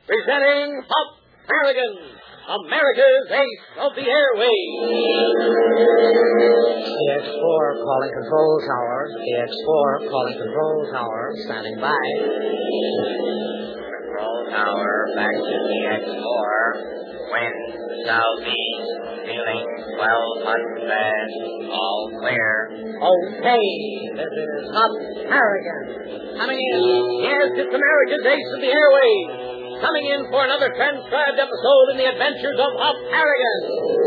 presenting Hop Harrigan, America's Ace of the Airways. DX4 calling control tower. DX4 calling control tower. Standing by. Control tower, back to DX4. Wind southeast, feeling 1200. All clear. Okay, this is Hop Harrigan. Coming in. Yes, it's America's Ace of the Airways. Coming in for another transcribed episode in the adventures of Hop Harrigan.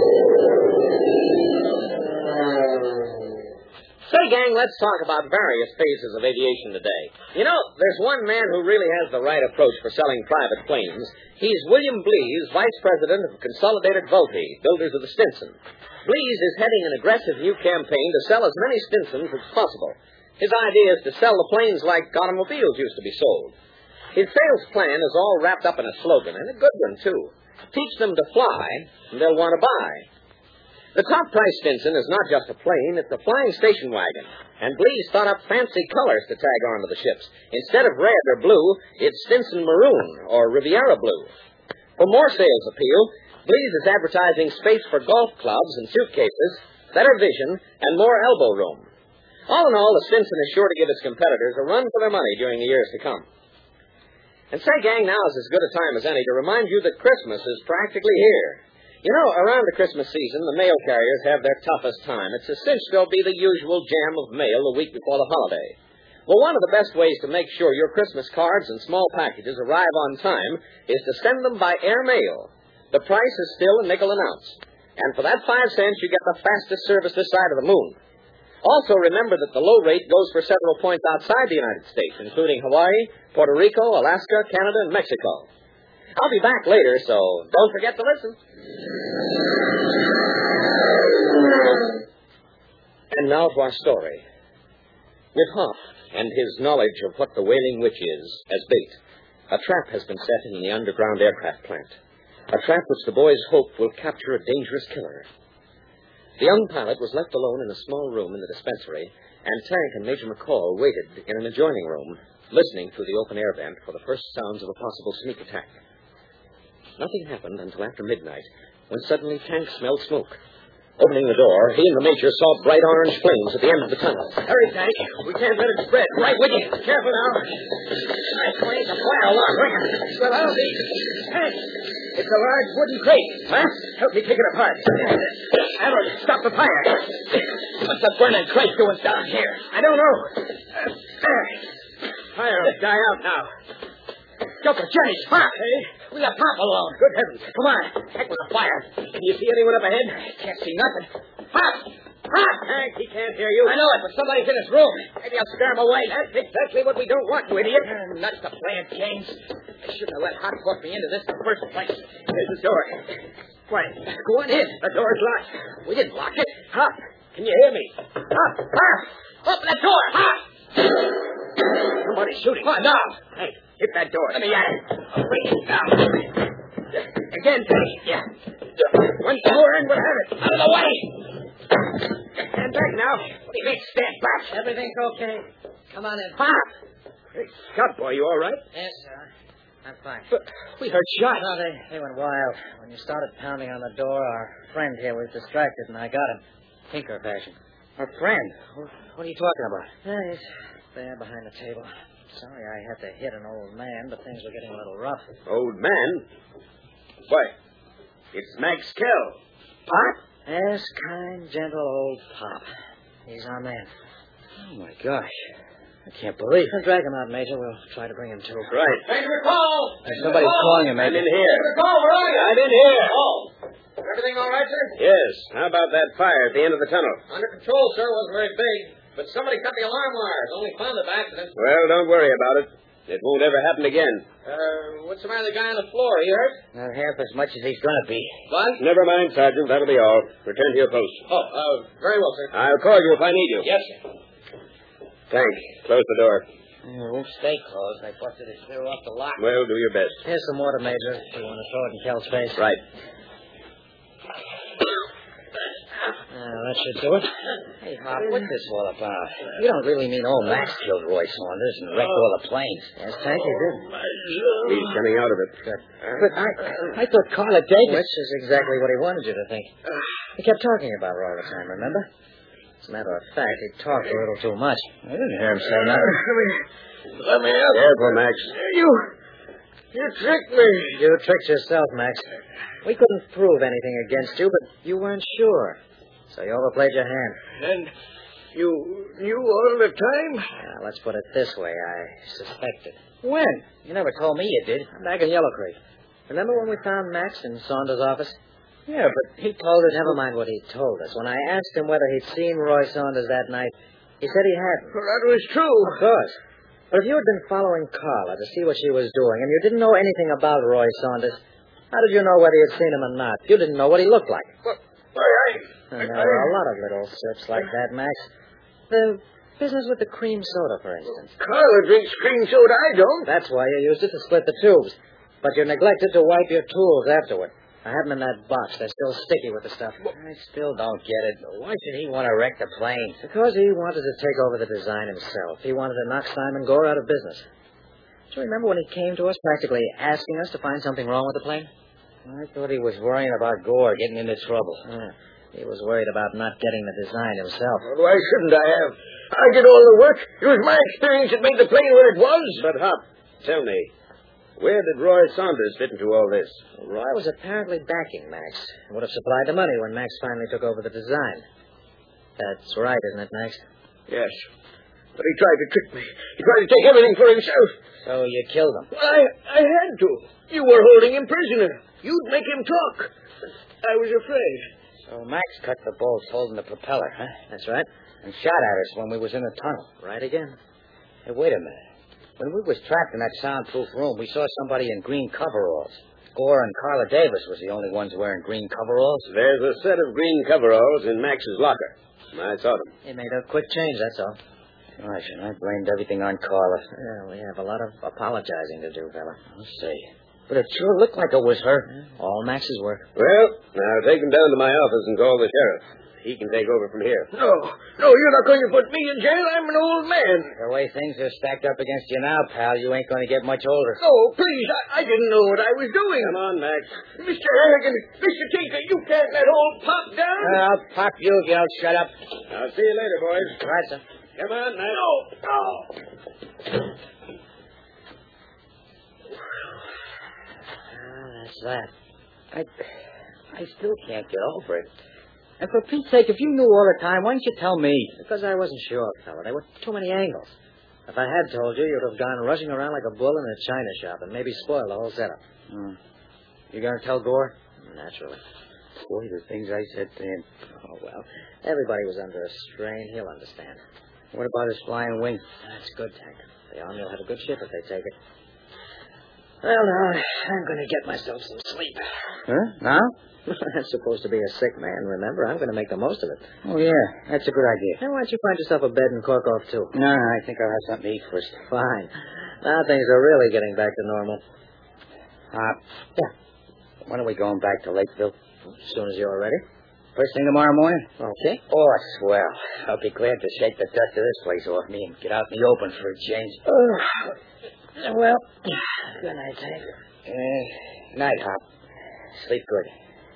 Say, gang, let's talk about various phases of aviation today. You know, there's one man who really has the right approach for selling private planes. He's William Blease, Vice President of Consolidated Vultee, builders of the Stinson. Blease is heading an aggressive new campaign to sell as many Stinsons as possible. His idea is to sell the planes like automobiles used to be sold. His sales plan is all wrapped up in a slogan, and a good one, too. Teach them to fly, and they'll want to buy. The top-price Stinson is not just a plane, it's a flying station wagon. And Blease thought up fancy colors to tag onto the ships. Instead of red or blue, it's Stinson Maroon or Riviera Blue. For more sales appeal, Blease is advertising space for golf clubs and suitcases, better vision, and more elbow room. All in all, the Stinson is sure to give its competitors a run for their money during the years to come. And say, gang, now is as good a time as any to remind you that Christmas is practically here. You know, around the Christmas season, the mail carriers have their toughest time. It's a cinch there'll be the usual jam of mail the week before the holiday. Well, one of the best ways to make sure your Christmas cards and small packages arrive on time is to send them by air mail. The price is still a nickel an ounce. And for that 5 cents, you get the fastest service this side of the moon. Also, remember that the low rate goes for several points outside the United States, including Hawaii, Puerto Rico, Alaska, Canada, and Mexico. I'll be back later, so don't forget to listen. And now to our story. With Hop and his knowledge of what the Wailing Witch is as bait, a trap has been set in the underground aircraft plant. A trap which the boys hope will capture a dangerous killer. The young pilot was left alone in a small room in the dispensary, and Tank and Major McCall waited in an adjoining room, listening through the open air vent for the first sounds of a possible sneak attack. Nothing happened until after midnight, when suddenly Tank smelled smoke. Opening the door, he and the Major saw bright orange flames at the end of the tunnel. Hurry, Tank. We can't let it spread. Right with you. Careful now. I claim the fire alarm ringing. Well, I'll be. Tank, it's a large wooden crate. Huh? Help me take it apart. That'll stop the fire. What's the burning crate doing down here? I don't know. Fire will die out now. Joker, Jenny, Pop! Hey, we got Pop alone. Good heavens. Come on. Heck with the fire. Can you see anyone up ahead? Can't see nothing. Pop! Pop! Hank, he can't hear you. I know it, but somebody's in his room. Maybe I'll scare him away. That's exactly what we don't want, you idiot. Nuts to plan, James. I shouldn't have let Hop talk me into this in the first place. There's the door. Quiet. Go on in. The door's locked. We didn't lock it. Hop, can you hear me? Hop! Hop! Open the door! Hop! Somebody's shooting. Come on, now. Hey. Hit that door. Let me at it. Bring it down. Again, Teddy. Yeah. Once more and we'll have it. Out of the way. Stand back now. What do you mean, stand back? Everything's okay. Come on in. Pop! Hey, Scott boy, you all right? Yes, sir. I'm fine. But we heard shots. No, they went wild. When you started pounding on the door, our friend here was distracted, and I got him. Tinker fashion. Our friend? What are you talking about? He's there behind the table. Sorry I had to hit an old man, but things were getting a little rough. Old man? Why, it's Max Kell. Pop? Yes, kind, gentle old Pop. He's our man. Oh, my gosh. I can't believe it. Drag him out, Major. We'll try to bring him to. Right. Major McCall! Somebody's calling him, Major. I'm in here. Major McCall, where are you? I'm in here. Oh. Everything all right, sir? Yes. How about that fire at the end of the tunnel? Under control, sir. Wasn't very big. But somebody cut the alarm wires. Only found it by accident. Well, don't worry about it. It won't ever happen again. What's the matter with the guy on the floor? He hurt? Not half as much as he's going to be. What? Never mind, Sergeant. That'll be all. Return to your post. Oh, very well, sir. I'll call you if I need you. Yes, sir. Thank. Close the door. It won't stay closed. They busted it clear off the lock. Well, do your best. Here's some water, Major. You want to throw it in Kel's face? Right. That should do it. Hey, Hop, what's this all about? You don't really mean old Max killed Roy Saunders and wrecked all the planes. Yes, Tank, he did. He's coming out of it. Good. But I thought Carla Davis... Which is exactly what he wanted you to think. He kept talking about her all the time, remember? As a matter of fact, he talked a little too much. I didn't hear him say nothing. Let me out. Careful, Max. You tricked me. You tricked yourself, Max. We couldn't prove anything against you, but you weren't sure. So you overplayed your hand. And you knew all the time? Let's put it this way. I suspected. When? You never told me you did. I'm back in Yellow Creek. Remember when we found Max in Saunders' office? Yeah, but he told us... Never mind what he told us. When I asked him whether he'd seen Roy Saunders that night, he said he hadn't. Well, that was true. Of course. But if you had been following Carla to see what she was doing, and you didn't know anything about Roy Saunders, how did you know whether you'd seen him or not? You didn't know what he looked like. Well, there are a lot of little slips like that, Max. The business with the cream soda, for instance. Carla drinks cream soda. I don't. That's why you used it to split the tubes. But you neglected to wipe your tools afterward. I have them in that box. They're still sticky with the stuff. I still don't get it. Why should he want to wreck the plane? Because he wanted to take over the design himself. He wanted to knock Simon Gore out of business. Do you remember when he came to us practically asking us to find something wrong with the plane? I thought he was worrying about Gore getting into trouble. He was worried about not getting the design himself. Well, why shouldn't I have? I did all the work. It was my experience that made the plane what it was. But, Hop, tell me, where did Roy Saunders fit into all this? Roy was apparently backing Max. Would have supplied the money when Max finally took over the design. That's right, isn't it, Max? Yes. But he tried to trick me. He tried to take everything for himself. So you killed him? Well, I had to. You were holding him prisoner. You'd make him talk. I was afraid. So Max cut the bolts holding the propeller, huh? That's right. And shot at us when we was in the tunnel. Right again. Hey, wait a minute. When we was trapped in that soundproof room, we saw somebody in green coveralls. Gore and Carla Davis was the only ones wearing green coveralls. There's a set of green coveralls in Max's locker. I saw them. He made a quick change, that's all. Gosh, and I blamed everything on Carla. Yeah, we have a lot of apologizing to do, fella. I'll say. But it sure looked like it was her. All Max's work. Well, now take him down to my office and call the sheriff. He can take over from here. No, you're not going to put me in jail. I'm an old man. The way things are stacked up against you now, pal, you ain't going to get much older. No, please, I didn't know what I was doing. Come on, Max. Mr. Harrigan, Mr. Tinker, you can't let old Pop down. I'll pop you if you don't shut up. I'll see you later, boys. Right, sir. Come on, Max. No. That's that. I still can't get over it. And for Pete's sake, if you knew all the time, why didn't you tell me? Because I wasn't sure, fella. There were too many angles. If I had told you, you'd have gone rushing around like a bull in a china shop and maybe spoiled the whole setup. You going to tell Gore? Naturally. Boy, the things I said to him. Oh, well, everybody was under a strain. He'll understand. What about his flying wing? That's good, Tank. The Army will have a good ship if they take it. Well, now, I'm going to get myself some sleep. Huh? Now? I'm supposed to be a sick man, remember? I'm going to make the most of it. Oh, yeah. That's a good idea. Now, why don't you find yourself a bed and cork off, too? No, I think I'll have something to eat first. Fine. Now things are really getting back to normal. Yeah. When are we going back to Lakeville? As soon as you're ready. First thing tomorrow morning? Okay. Oh, swell. I'll be glad to shake the dust of this place off me and get out in the open for a change. Well, good night, Tank. Night, Hop. Sleep good.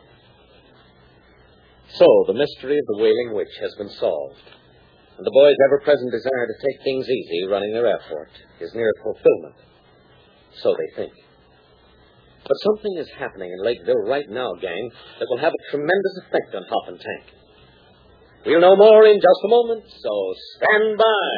So, the mystery of the Wailing Witch has been solved. And the boys' ever-present desire to take things easy running their airport is near fulfillment. So they think. But something is happening in Lakeville right now, gang, that will have a tremendous effect on Hop and Tank. We'll know more in just a moment, so stand by.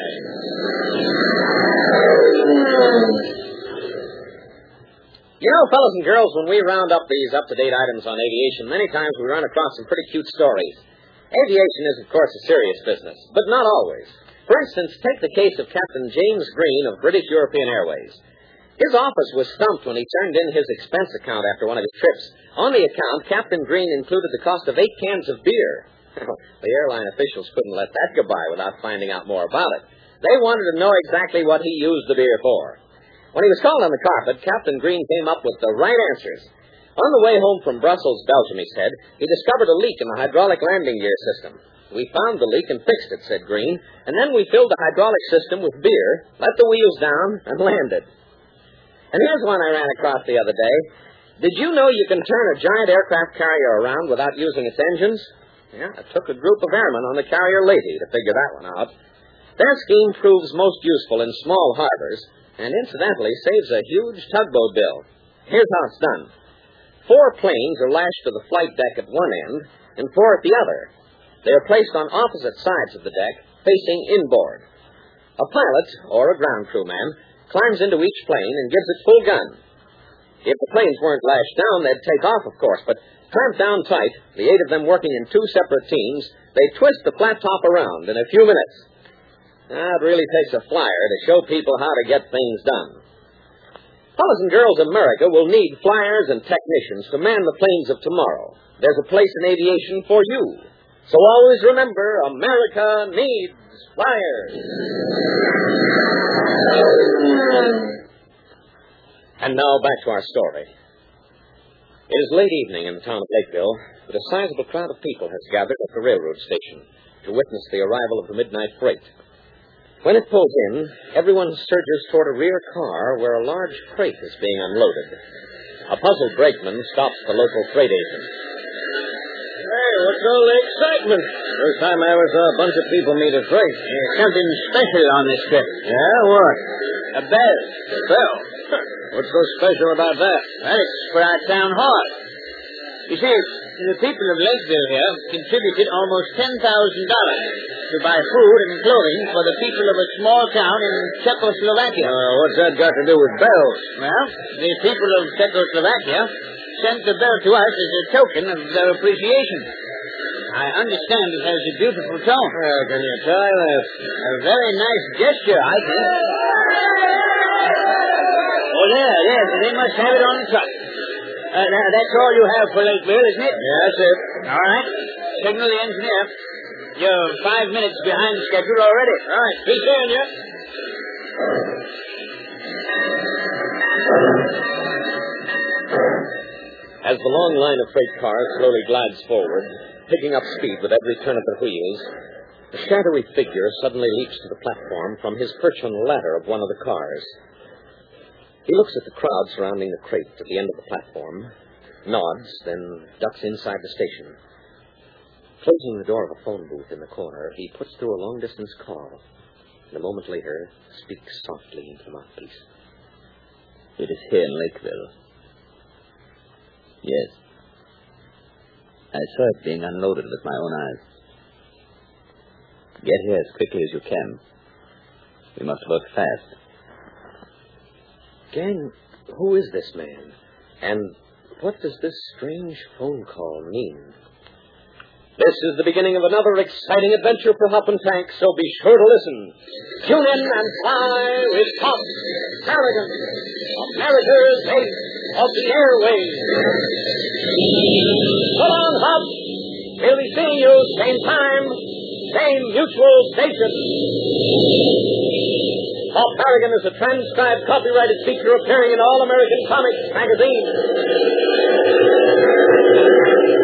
You know, fellas and girls, when we round up these up-to-date items on aviation, many times we run across some pretty cute stories. Aviation is, of course, a serious business, but not always. For instance, take the case of Captain James Green of British European Airways. His office was stumped when he turned in his expense account after one of his trips. On the account, Captain Green included the cost of 8 cans of beer. The airline officials couldn't let that go by without finding out more about it. They wanted to know exactly what he used the beer for. When he was called on the carpet, Captain Green came up with the right answers. On the way home from Brussels, Belgium, he said, he discovered a leak in the hydraulic landing gear system. We found the leak and fixed it, said Green, and then we filled the hydraulic system with beer, let the wheels down, and landed. And here's one I ran across the other day. Did you know you can turn a giant aircraft carrier around without using its engines? Yeah, it took a group of airmen on the carrier Lady to figure that one out. Their scheme proves most useful in small harbors, and incidentally saves a huge tugboat bill. Here's how it's done. 4 planes are lashed to the flight deck at one end, and 4 at the other. They are placed on opposite sides of the deck, facing inboard. A pilot, or a ground crew man, climbs into each plane and gives it full gun. If the planes weren't lashed down, they'd take off, of course, but clamped down tight, the 8 of them working in 2 separate teams, they twist the flat top around in a few minutes. It really takes a flyer to show people how to get things done. Fellas and girls, America will need flyers and technicians to man the planes of tomorrow. There's a place in aviation for you. So always remember, America needs flyers. And now back to our story. It is late evening in the town of Lakeville, but a sizable crowd of people has gathered at the railroad station to witness the arrival of the midnight freight. When it pulls in, everyone surges toward a rear car where a large freight is being unloaded. A puzzled brakeman stops the local freight agent. Hey, what's all the excitement? First time I ever saw a bunch of people meet a freight. There's something special on this trip. Yeah, what? A bell. A bell? What's so special about that? Well, it's for our town hall. You see, the people of Lakeville here contributed almost $10,000 to buy food and clothing for the people of a small town in Czechoslovakia. What's that got to do with bells? Well, the people of Czechoslovakia sent the bell to us as a token of their appreciation. I understand it has a beautiful tone. Well, can you try that? A very nice gesture, I think. Oh, there. They must have it on the truck. Now, that's all you have for Lakeville, isn't it? Yeah, that's it. All right. Signal the engineer. You're 5 minutes behind schedule already. All right. Be seeing you. As the long line of freight cars slowly glides forward, picking up speed with every turn of the wheels, a shadowy figure suddenly leaps to the platform from his perch on the ladder of one of the cars. He looks at the crowd surrounding the crate at the end of the platform, nods, then ducks inside the station. Closing the door of a phone booth in the corner, he puts through a long-distance call, and a moment later speaks softly into the mouthpiece. It is here in Lakeville. Yes. I saw it being unloaded with my own eyes. Get here as quickly as you can. We must work fast. Gang, who is this man? And what does this strange phone call mean? This is the beginning of another exciting adventure for Hop and Tank, so be sure to listen. Tune in and fly with Hop Harrigan, America's ace of the airways. So long, Hop. We'll be seeing you same time, same mutual station. Hop Harrigan is a transcribed, copyrighted feature appearing in All American Comics magazine.